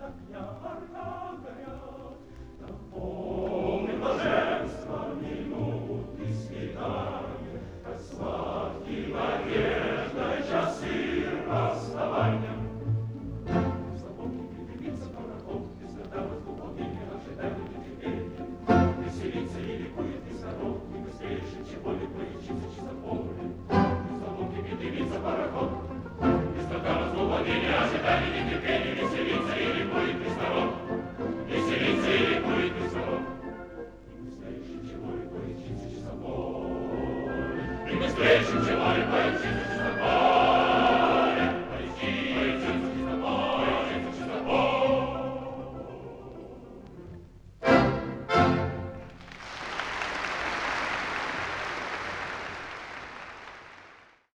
так ярко горят. Напомни блаженство минуты свидания, как сладкий надеждой часы расставания. В златом прикрепится пароход, без радара глубокими ожидания нетерпения. Веселится и ликует весь народ, не быстрее шепчеволи проезжится часополе. В златом прикрепится пароход, без радара глубокими ожидания нетерпения. Веселится и ликует весь народ, веселится и ликует весь народ. Не быстрее шепчеволи проезжится часополе, не быстрее шепчеволи проезжится часополе.